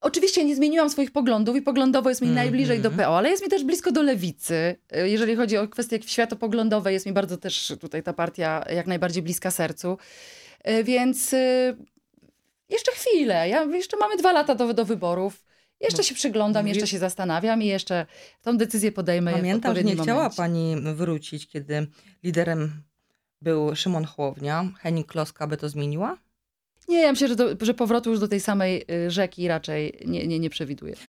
Oczywiście nie zmieniłam swoich poglądów i poglądowo jest mi najbliżej do PO, ale jest mi też blisko do lewicy. Jeżeli chodzi o kwestie światopoglądowe, jest mi bardzo też tutaj ta partia jak najbardziej bliska sercu. Więc jeszcze chwilę. Jeszcze mamy 2 lata do wyborów. Jeszcze się przyglądam, jeszcze się zastanawiam i jeszcze tą decyzję podejmę w Pamiętam, że odpowiednim nie chciała momencie. pani wrócić, kiedy liderem był Szymon Hołownia. Henning Kloska by to zmieniła? Nie, ja myślę, że powrotu już do tej samej rzeki raczej nie przewiduję.